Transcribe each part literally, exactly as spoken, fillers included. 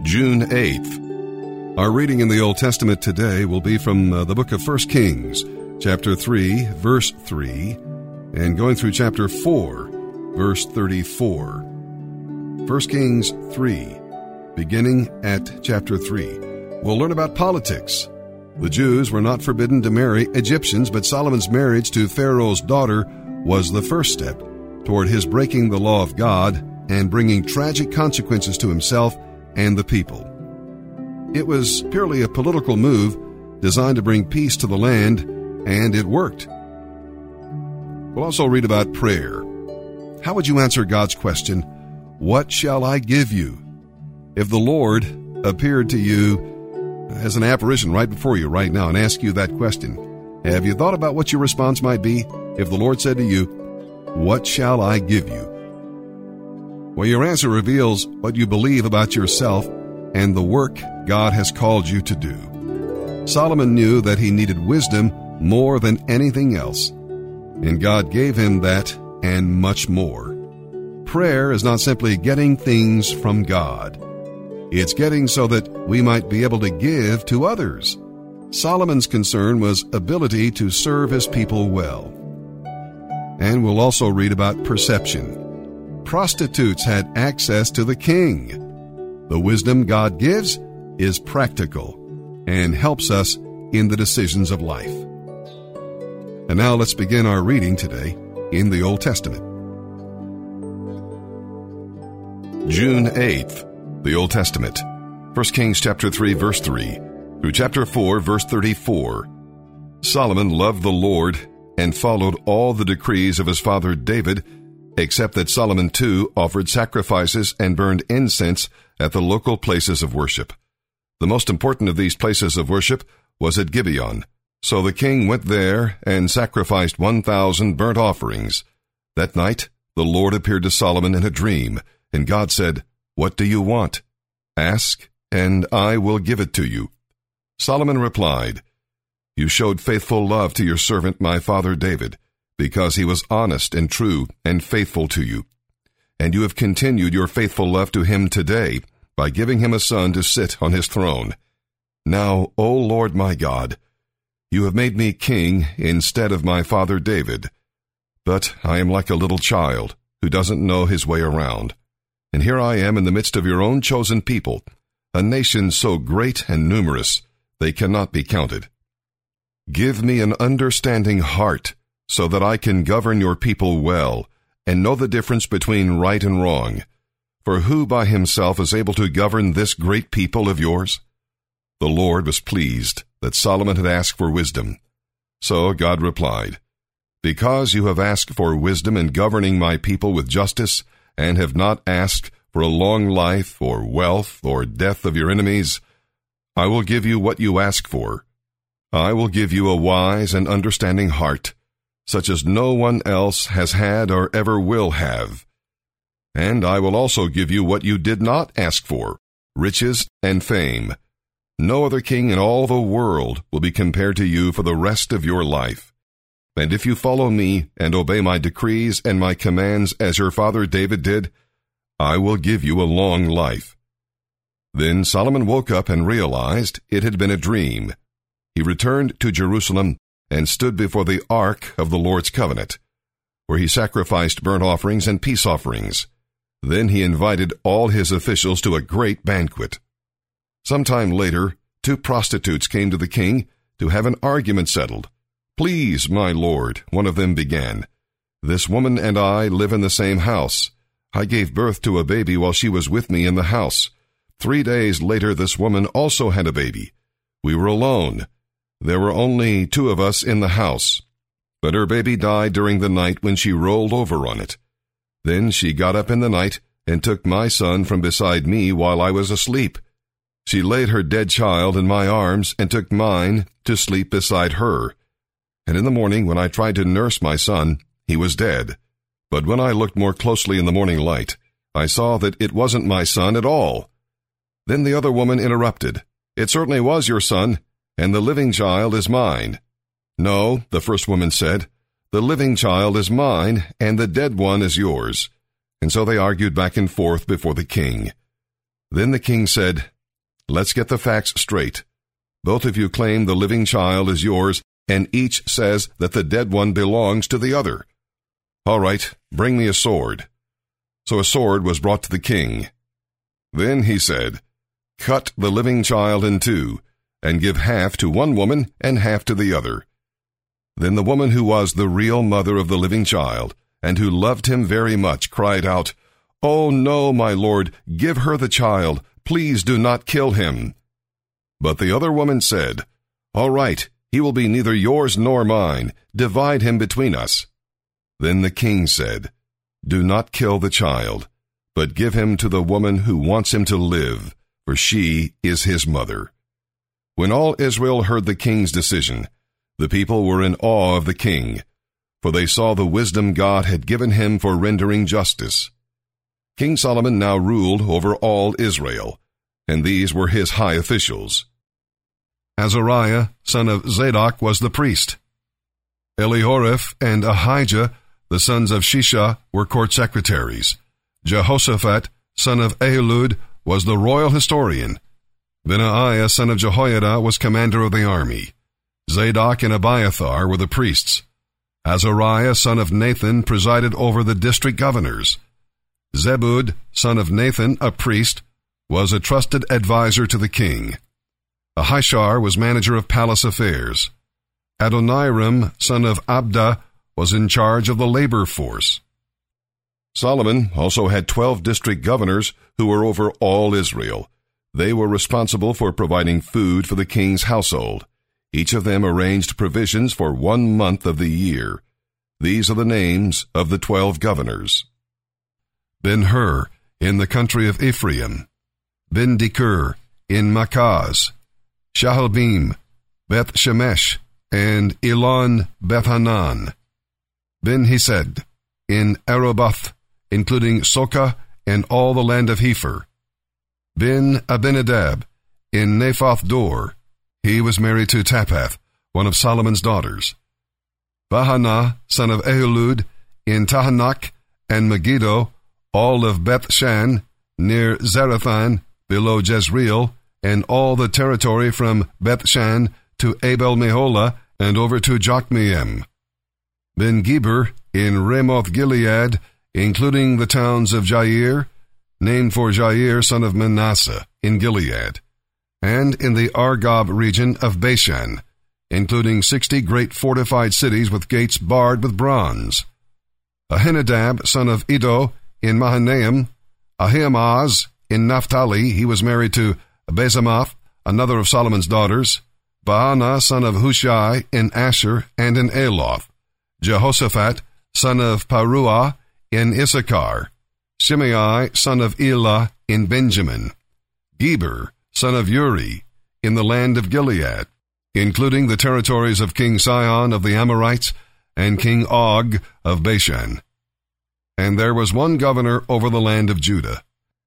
June eighth. Our reading in the Old Testament today will be from uh, the book of First Kings, chapter three, verse three, and going through chapter four, verse thirty-four. First Kings three, beginning at chapter three. We'll learn about politics. The Jews were not forbidden to marry Egyptians, but Solomon's marriage to Pharaoh's daughter was the first step toward his breaking the law of God and bringing tragic consequences to himself and the people. It was purely a political move designed to bring peace to the land, and it worked. We'll also read about prayer. How would you answer God's question, "What shall I give you?" If the Lord appeared to you as an apparition right before you right now and asked you that question, have you thought about what your response might be if the Lord said to you, "What shall I give you?" Well, your answer reveals what you believe about yourself and the work God has called you to do. Solomon knew that he needed wisdom more than anything else, and God gave him that and much more. Prayer is not simply getting things from God. It's getting so that we might be able to give to others. Solomon's concern was ability to serve his people well. And we'll also read about perception. Prostitutes had access to the king. The wisdom God gives is practical and helps us in the decisions of life. And now let's begin our reading today in the Old Testament. June eighth, the Old Testament. First Kings chapter three, verse three, through chapter four, verse thirty-four. Solomon loved the Lord and followed all the decrees of his father David, except that Solomon too offered sacrifices and burned incense at the local places of worship. The most important of these places of worship was at Gibeon. So the king went there and sacrificed one thousand burnt offerings. That night the Lord appeared to Solomon in a dream, and God said, "What do you want? Ask, and I will give it to you." Solomon replied, "You showed faithful love to your servant my father David, because he was honest and true and faithful to you. And you have continued your faithful love to him today by giving him a son to sit on his throne. Now, O Lord my God, you have made me king instead of my father David. But I am like a little child who doesn't know his way around. And here I am in the midst of your own chosen people, a nation so great and numerous they cannot be counted. Give me an understanding heart so that I can govern your people well and know the difference between right and wrong. For who by himself is able to govern this great people of yours?" The Lord was pleased that Solomon had asked for wisdom. So God replied, "Because you have asked for wisdom in governing my people with justice, and have not asked for a long life or wealth or death of your enemies, I will give you what you ask for. I will give you a wise and understanding heart, such as no one else has had or ever will have. And I will also give you what you did not ask for, riches and fame. No other king in all the world will be compared to you for the rest of your life. And if you follow me and obey my decrees and my commands as your father David did, I will give you a long life." Then Solomon woke up and realized it had been a dream. He returned to Jerusalem and stood before the ark of the Lord's covenant, where he sacrificed burnt offerings and peace offerings. Then he invited all his officials to a great banquet. Sometime later, two prostitutes came to the king to have an argument settled. "Please, my lord," one of them began, "this woman and I live in the same house. I gave birth to a baby while she was with me in the house. Three days later, this woman also had a baby. We were alone. There were only two of us in the house. But her baby died during the night when she rolled over on it. Then she got up in the night and took my son from beside me while I was asleep. She laid her dead child in my arms and took mine to sleep beside her. And in the morning, when I tried to nurse my son, he was dead. But when I looked more closely in the morning light, I saw that it wasn't my son at all." Then the other woman interrupted, "It certainly was your son, and the living child is mine." "No," the first woman said, "the living child is mine, and the dead one is yours." And so they argued back and forth before the king. Then the king said, let's get the facts straight. Both of you claim the living child is yours, and each says that the dead one belongs to the other. All right, bring me a sword." So a sword was brought to the king. Then he said, "Cut the living child in two, and give half to one woman and half to the other." Then the woman who was the real mother of the living child, and who loved him very much, cried out, "Oh no, my lord, give her the child. Please do not kill him." But the other woman said, "All right, he will be neither yours nor mine. Divide him between us." Then the king said, "Do not kill the child, but give him to the woman who wants him to live, for she is his mother." When all Israel heard the king's decision, the people were in awe of the king, for they saw the wisdom God had given him for rendering justice. King Solomon now ruled over all Israel, and these were his high officials. Azariah, son of Zadok, was the priest. Elihoreph and Ahijah, the sons of Shisha, were court secretaries. Jehoshaphat, son of Ahilud, was the royal historian. Benaiah, son of Jehoiada, was commander of the army. Zadok and Abiathar were the priests. Azariah, son of Nathan, presided over the district governors. Zebud, son of Nathan, a priest, was a trusted advisor to the king. Ahishar was manager of palace affairs. Adoniram, son of Abda, was in charge of the labor force. Solomon also had twelve district governors who were over all Israel. They were responsible for providing food for the king's household. Each of them arranged provisions for one month of the year. These are the names of the twelve governors. Ben-Hur, in the country of Ephraim. Ben-Dekur, in Makaz. Shahalbim, Beth-Shemesh, and Elon Beth-Hanan. Ben-Hesed, in Aroboth, including Sokah and all the land of Hepher. Ben-Abinadab, in Naphoth-Dor. He was married to Taphath, one of Solomon's daughters. Bahanah, son of Ahilud, in Tahanach and Megiddo, all of Beth-Shan, near Zarathan, below Jezreel, and all the territory from Beth-Shan to Abel-Meholah and over to Jokmeam. Ben-Geber, in Ramoth-Gilead, including the towns of Jair, named for Jair, son of Manasseh, in Gilead, and in the Argob region of Bashan, including sixty great fortified cities with gates barred with bronze. Ahinadab, son of Iddo, in Mahanaim. Ahimaaz, in Naphtali, he was married to Basemoth, another of Solomon's daughters. Baanah, son of Hushai, in Asher and in Aloth. Jehoshaphat, son of Paruah, in Issachar. Shimei, son of Elah, in Benjamin. Geber, son of Uri, in the land of Gilead, including the territories of King Sihon of the Amorites and King Og of Bashan. And there was one governor over the land of Judah.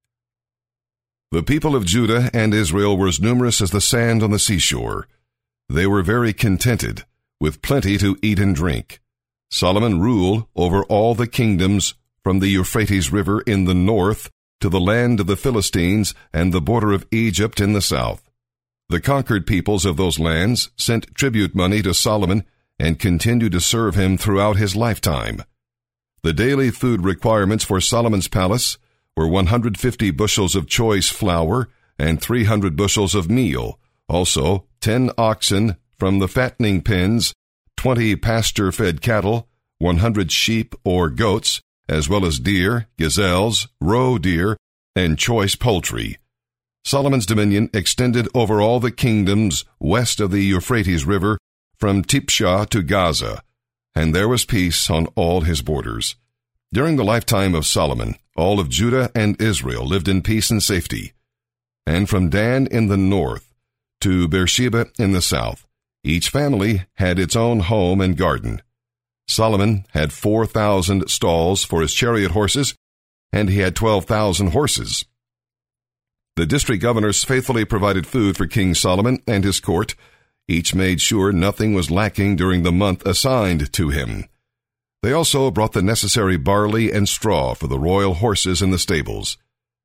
The people of Judah and Israel were as numerous as the sand on the seashore. They were very contented, with plenty to eat and drink. Solomon ruled over all the kingdoms from the Euphrates River in the north to the land of the Philistines and the border of Egypt in the south. The conquered peoples of those lands sent tribute money to Solomon and continued to serve him throughout his lifetime. The daily food requirements for Solomon's palace were one hundred fifty bushels of choice flour and three hundred bushels of meal, also ten oxen from the fattening pens, twenty pasture-fed cattle, one hundred sheep or goats, as well as deer, gazelles, roe deer, and choice poultry. Solomon's dominion extended over all the kingdoms west of the Euphrates River, from Tipshah to Gaza, and there was peace on all his borders. During the lifetime of Solomon, all of Judah and Israel lived in peace and safety. And from Dan in the north to Beersheba in the south, each family had its own home and garden. Solomon had four thousand stalls for his chariot horses, and he had twelve thousand horses. The district governors faithfully provided food for King Solomon and his court. Each made sure nothing was lacking during the month assigned to him. They also brought the necessary barley and straw for the royal horses in the stables.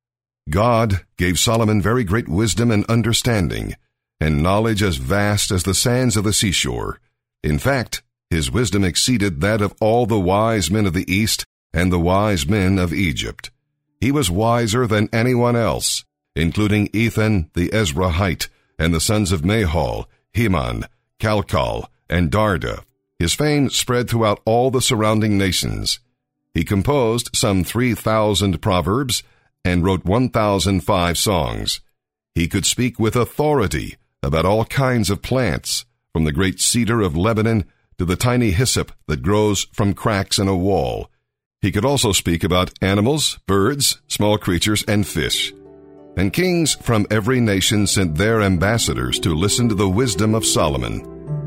God gave Solomon very great wisdom and understanding, and knowledge as vast as the sands of the seashore. In fact, his wisdom exceeded that of all the wise men of the East and the wise men of Egypt. He was wiser than anyone else, including Ethan the Ezrahite and the sons of Mahol, Heman, Calcol, and Darda. His fame spread throughout all the surrounding nations. He composed some three thousand proverbs and wrote one thousand five songs. He could speak with authority about all kinds of plants, from the great cedar of Lebanon to the tiny hyssop that grows from cracks in a wall. He could also speak about animals, birds, small creatures, and fish. And kings from every nation sent their ambassadors to listen to the wisdom of Solomon.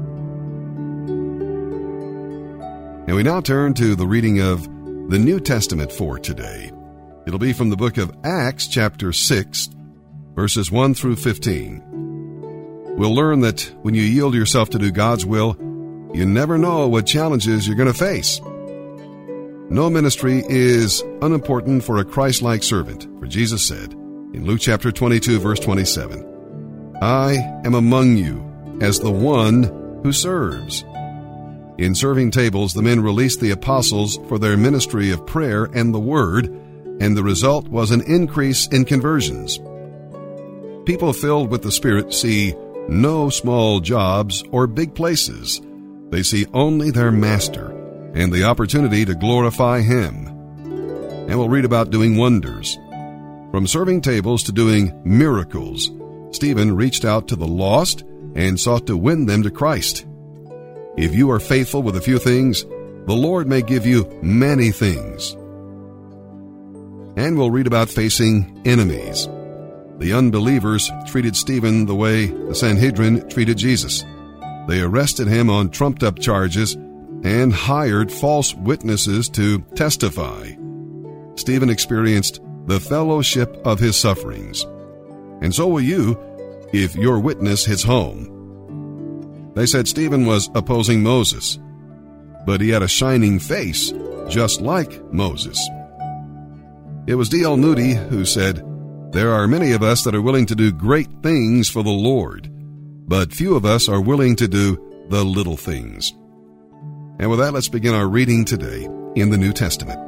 And we now turn to the reading of the New Testament for today. It'll be from the book of Acts, chapter six, verses one through fifteen. We'll learn that when you yield yourself to do God's will, you never know what challenges you're going to face. No ministry is unimportant for a Christ-like servant, for Jesus said in Luke chapter twenty-two, verse twenty-seven, I am among you as the one who serves. In serving tables, the men released the apostles for their ministry of prayer and the word, and the result was an increase in conversions. People filled with the Spirit see no small jobs or big places. They see only their Master and the opportunity to glorify Him. And we'll read about doing wonders. From serving tables to doing miracles, Stephen reached out to the lost and sought to win them to Christ. If you are faithful with a few things, the Lord may give you many things. And we'll read about facing enemies. The unbelievers treated Stephen the way the Sanhedrin treated Jesus. They arrested him on trumped-up charges and hired false witnesses to testify. Stephen experienced the fellowship of his sufferings. And so will you if your witness hits home. They said Stephen was opposing Moses, but he had a shining face just like Moses. It was D L Moody who said, there are many of us that are willing to do great things for the Lord, but few of us are willing to do the little things. And with that, let's begin our reading today in the New Testament.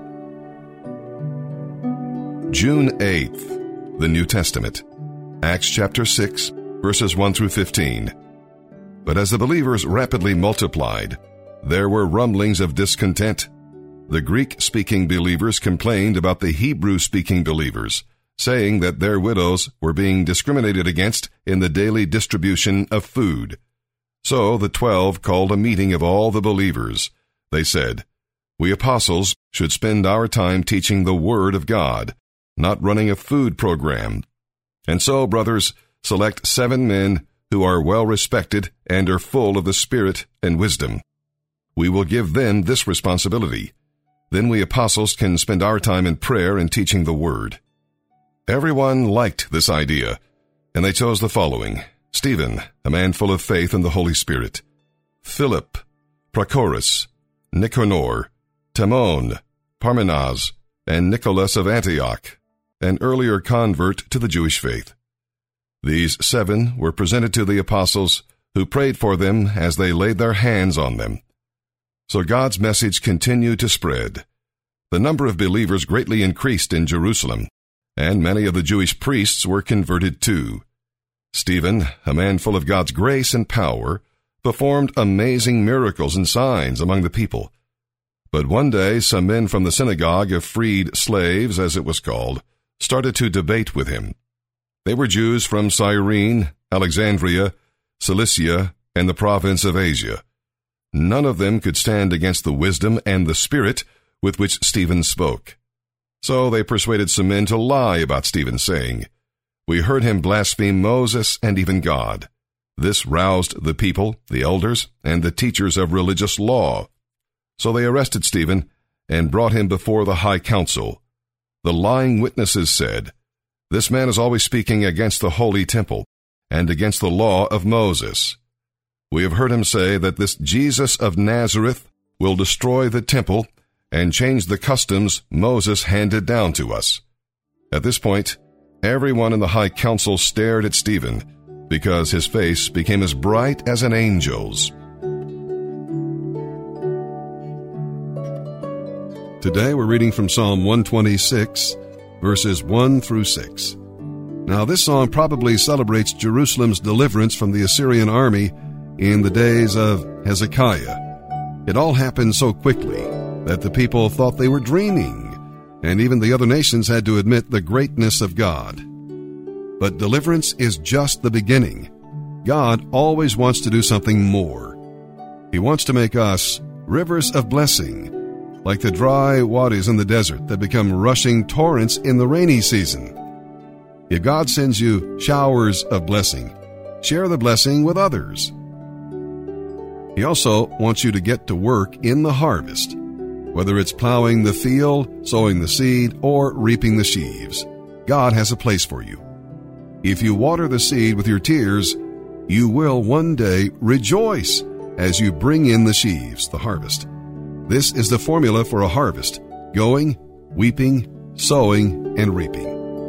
June eighth, the New Testament. Acts chapter six, verses one through fifteen. But as the believers rapidly multiplied, there were rumblings of discontent. The Greek-speaking believers complained about the Hebrew-speaking believers, saying that their widows were being discriminated against in the daily distribution of food. So the twelve called a meeting of all the believers. They said, we apostles should spend our time teaching the Word of God, not running a food program. And so, brothers, select seven men who are well respected and are full of the Spirit and wisdom. We will give them this responsibility. Then we apostles can spend our time in prayer and teaching the Word. Everyone liked this idea, and they chose the following: Stephen, a man full of faith and the Holy Spirit; Philip, Prochorus, Nicanor, Timon, Parmenas, and Nicholas of Antioch, an earlier convert to the Jewish faith. These seven were presented to the apostles, who prayed for them as they laid their hands on them. So God's message continued to spread. The number of believers greatly increased in Jerusalem, and many of the Jewish priests were converted too. Stephen, a man full of God's grace and power, performed amazing miracles and signs among the people. But one day some men from the synagogue of freed slaves, as it was called, started to debate with him. They were Jews from Cyrene, Alexandria, Cilicia, and the province of Asia. None of them could stand against the wisdom and the spirit with which Stephen spoke. So they persuaded some men to lie about Stephen, saying, we heard him blaspheme Moses and even God. This roused the people, the elders, and the teachers of religious law. So they arrested Stephen and brought him before the high council. The lying witnesses said, this man is always speaking against the holy temple and against the law of Moses. We have heard him say that this Jesus of Nazareth will destroy the temple and change the customs Moses handed down to us. At this point, Everyone in the high council stared at Stephen, because his face became as bright as an angel's. Today we're reading from Psalm one twenty-six, verses one through six. Now this song probably celebrates Jerusalem's deliverance from the Assyrian army in the days of Hezekiah. It all happened so quickly that the people thought they were dreaming, and even the other nations had to admit the greatness of God. But deliverance is just the beginning. God always wants to do something more. He wants to make us rivers of blessing, like the dry wadis in the desert that become rushing torrents in the rainy season. If God sends you showers of blessing, share the blessing with others. He also wants you to get to work in the harvest, whether it's plowing the field, sowing the seed, or reaping the sheaves. God has a place for you. If you water the seed with your tears, you will one day rejoice as you bring in the sheaves, the harvest. This is the formula for a harvest: going, weeping, sowing, and reaping.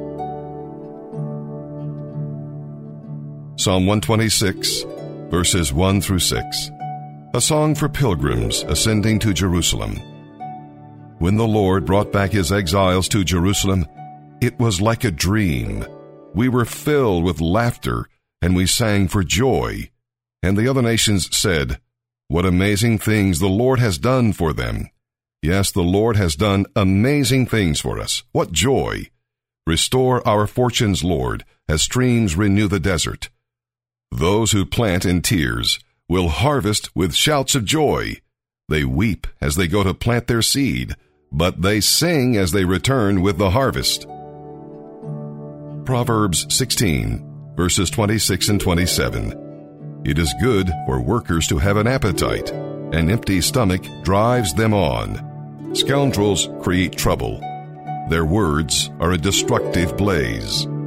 Psalm one twenty-six, verses one through six. A song for pilgrims ascending to Jerusalem. When the Lord brought back his exiles to Jerusalem, it was like a dream. We were filled with laughter, and we sang for joy. And the other nations said, "What amazing things the Lord has done for them." Yes, the Lord has done amazing things for us. What joy! Restore our fortunes, Lord, as streams renew the desert. Those who plant in tears will harvest with shouts of joy. They weep as they go to plant their seed, but they sing as they return with the harvest. Proverbs sixteen, verses twenty-six and twenty-seven. It is good for workers to have an appetite. An empty stomach drives them on. Scoundrels create trouble. Their words are a destructive blaze.